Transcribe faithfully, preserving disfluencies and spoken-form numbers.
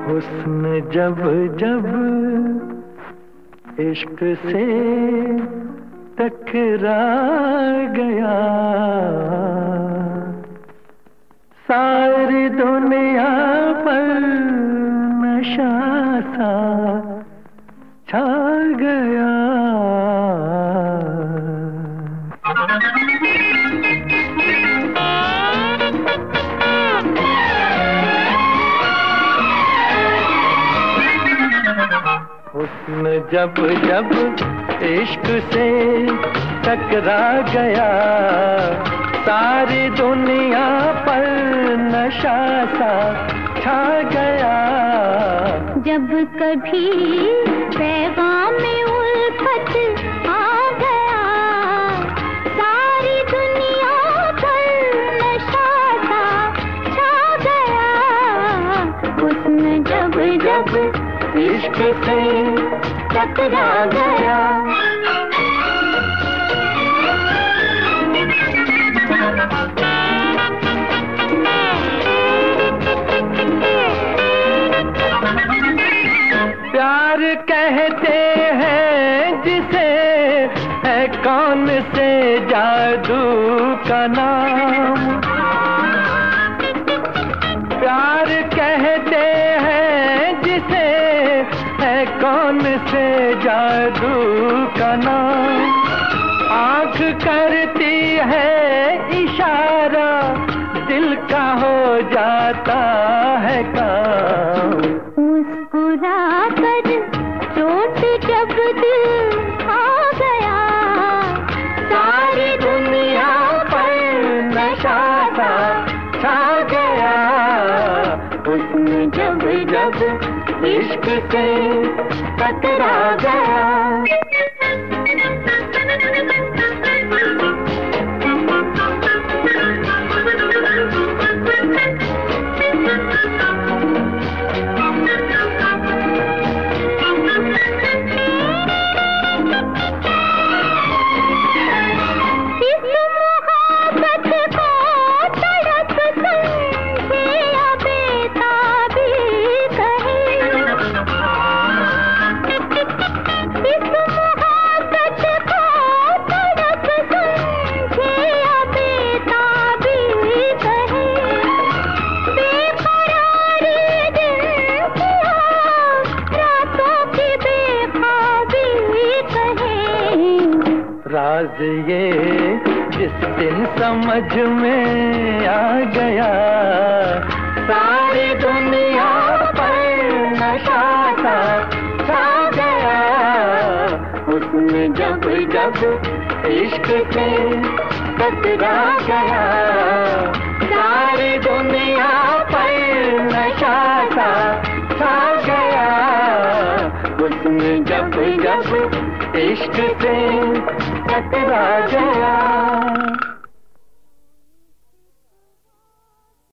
हुस्न जब जब इश्क से टकरा गया, सारी दुनिया पर नशा सा छा गया। हुस्न जब जब इश्क से टकरा गया, सारी दुनिया पर नशा सा छा गया। जब कभी पैगाम में उल्फत आ गया, सारी दुनिया पर नशा सा छा गया। हुस्न जब जब इश्क से टकरा गया, प्यार कहते हैं जिसे, है कौन से जादू का नाम। प्यार कहते हैं जिसे, है कौन से जादू का नाम। आँख करती है इशारा, दिल का हो जाता है काम। मुस्कुरा कर चोट जब दिल खा गया, सारी दुनिया पर नशा सा छा गया। हुस्न जब जब इश्क से टकरा गया, राज ये जिस दिन समझ में आ गया, सारी दुनिया पर नशा सा छा गया। हुस्न जब जब इश्क से टकरा गया, सारी दुनिया पर नशा सा छा गया। हुस्न जब जब इश्क से टकरा गया।